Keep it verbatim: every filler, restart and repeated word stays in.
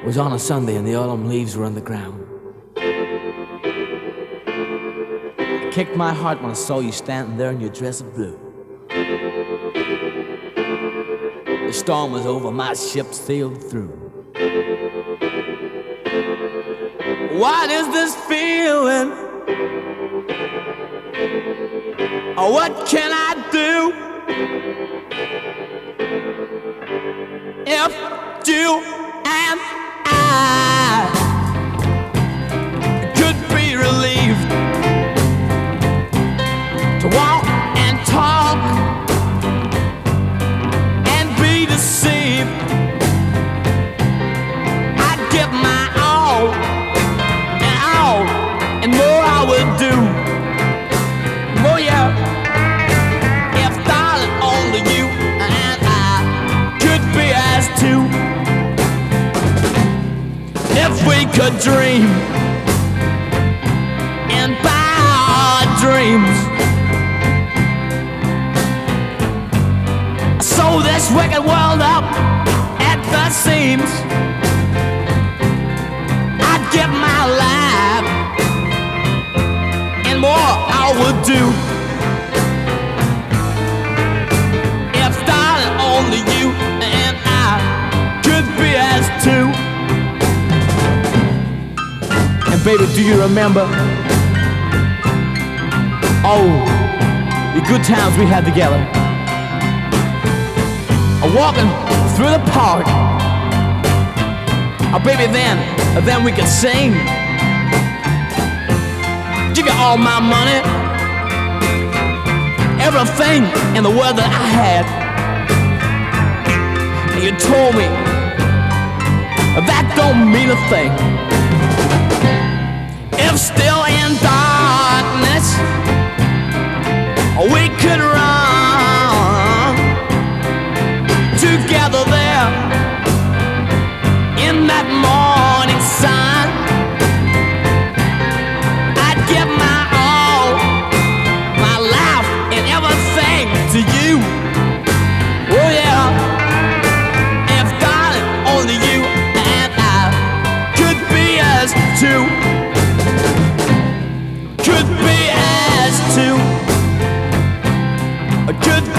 was on a Sunday and the autumn leaves were on the ground. It kicked my heart when I saw you standing there in your dress of blue. The storm was over, my ship sailed through. What is this feeling? Oh, what can I do if you and I could be relieved to walk and talk and be deceived? I'd give my all and all and more I would do. Oh yeah, if darling only you and I could be as two. If we could dream and by our dreams sew this wicked world up at the seams, I'd give my life and more I would do. If darling only you and I could be as two. And baby, do you remember oh, the good times we had together? Walking through the park. Oh baby, then, then we could sing. You got all my money, everything in the world that I had. And you told me that don't mean a thing. If still in darkness we could run together there in that morning sun, I'd give my all, my life and everything to you. Oh yeah, if darling only you and I could be as two, could be as two, could